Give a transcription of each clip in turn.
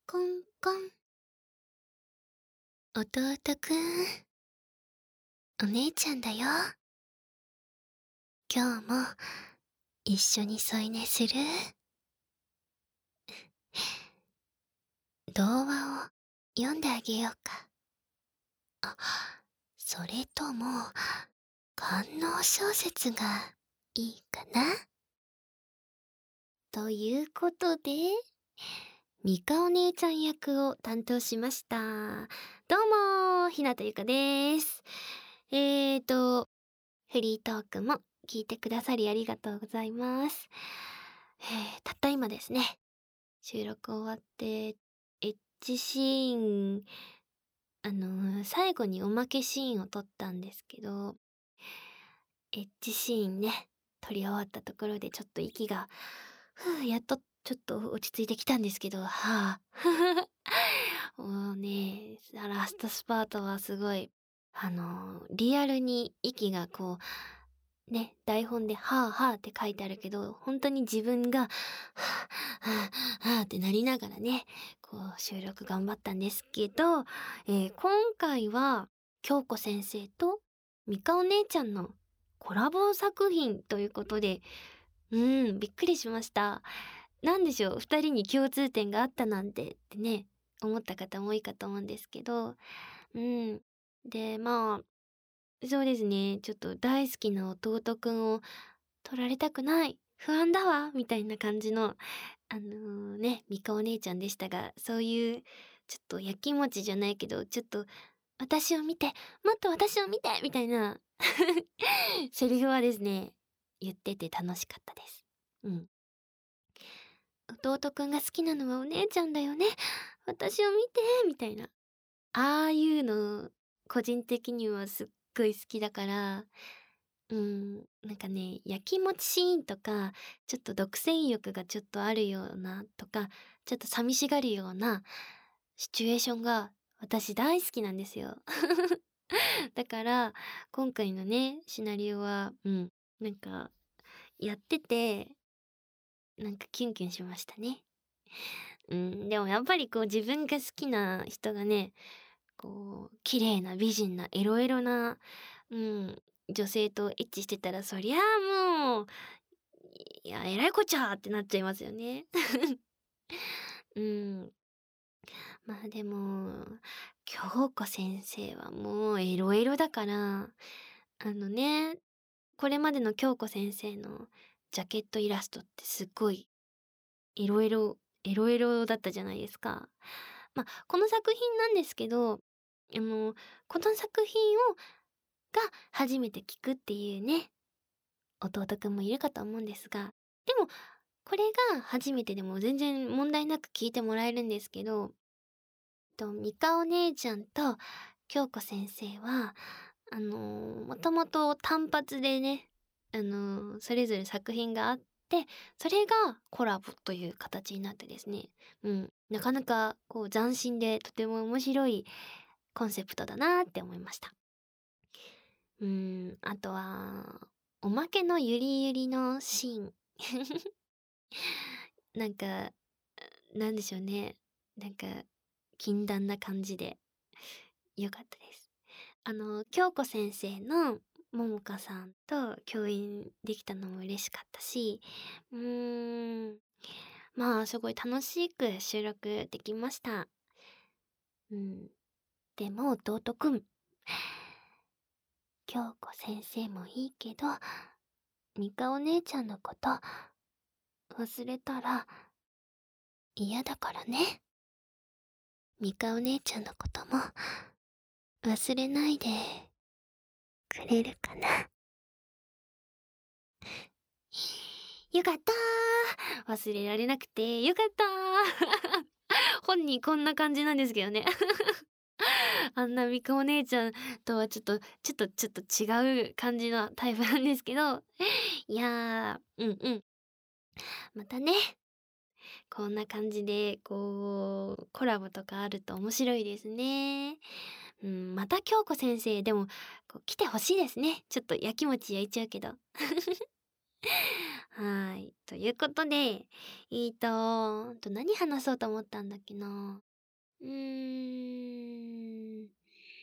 コンコン。弟くん、お姉ちゃんだよ。今日も一緒に添い寝する？童話を読んであげようか。あ、それとも官能小説がいいかな。ということで、ミカお姉ちゃん役を担当しました。どうも、ひなたゆかです。フリートークも聞いてくださりありがとうございます。たった今ですね、収録終わって、エッジシーン、最後におまけシーンを撮ったんですけど、エッジシーンね、撮り終わったところでちょっと息が、やっとちょっと落ち着いてきたんですけど、もうね、ラストスパートはすごい、リアルに息がこう、ね、台本でって書いてあるけど、本当に自分が、ってなりながらね、こう収録頑張ったんですけど、今回は京子先生とミカお姉ちゃんのコラボ作品ということで、びっくりしました。なんでしょう、二人に共通点があったなんてってね、思った方も多いかと思うんですけど、うん。で、そうですね、ちょっと大好きな弟くんを取られたくない、不安だわ、みたいな感じの、ミカお姉ちゃんでしたが、そういう、ちょっとやきもちじゃないけど、ちょっと、私を見て、もっと私を見てみたいなセリフはですね、言ってて楽しかったです。うん。弟くんが好きなのはお姉ちゃんだよね。私を見てみたいな。ああいうの、個人的にはすっごい好きだから、なんかね、やきもちシーンとか、ちょっと独占欲がちょっとあるようなとか、ちょっと寂しがるようなシチュエーションが私大好きなんですよ。だから、今回のね、シナリオは、なんか、やってて、なんかキュンキュンしましたね。でもやっぱりこう自分が好きな人がね、こう、綺麗な美人なエロエロな、うん、女性とエッチしてたら、そりゃあもう、いや、えらいこっちゃってなっちゃいますよね。うん。まあでも、京子先生はもうエロエロだから、これまでの京子先生のジャケットイラストってすっごいエロエロ、エロエロだったじゃないですか。この作品なんですけど、この作品が初めて聞くっていうね、弟くんもいるかと思うんですが、でも、これが初めてでも全然問題なく聞いてもらえるんですけど、ミカお姉ちゃんと京子先生は、もともと単発でね、それぞれ作品があって、それがコラボという形になってですね、なかなかこう斬新でとても面白いコンセプトだなって思いました。あとは、おまけのゆりゆりのシーン。なんか、なんでしょうね。なんか、禁断な感じで、良かったです。京子先生のももかさんと共演できたのも嬉しかったし、すごい楽しく収録できました。でも弟くん、京子先生もいいけど、ミカお姉ちゃんのこと忘れたら嫌だからね。ミカお姉ちゃんのことも忘れないでくれるかな。よかったー、忘れられなくてよかったー。本人こんな感じなんですけどね。あんなミカお姉ちゃんとはちょっと違う感じのタイプなんですけど、いやー、またね、こんな感じで、こう、コラボとかあると面白いですね。また京子先生、でも、こう来てほしいですね。ちょっとやきもち焼いちゃうけど。 はい。ということで、何話そうと思ったんだっけな。うーん。う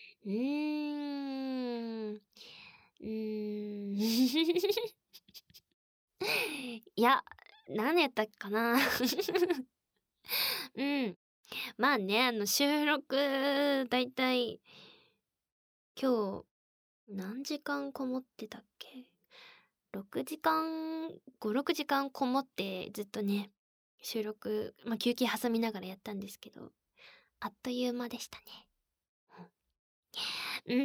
ーん。うーん。いや、何やったっけかな。うん。まあね、収録、だいたい今日何時間こもってたっけ？ 6 時間、5、6時間こもってずっとね、収録、休憩挟みながらやったんですけど、あっという間でしたね。うん。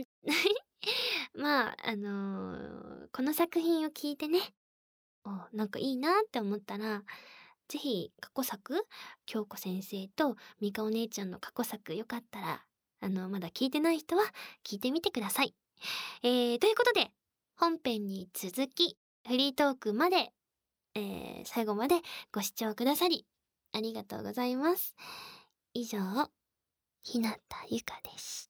この作品を聞いてね、なんかいいなって思ったら、ぜひ過去作、京子先生とミカお姉ちゃんの過去作よかったら、まだ聞いてない人は聞いてみてください。ということで、本編に続き、フリートークまで、最後までご視聴くださり、ありがとうございます。以上、ひなたゆかでした。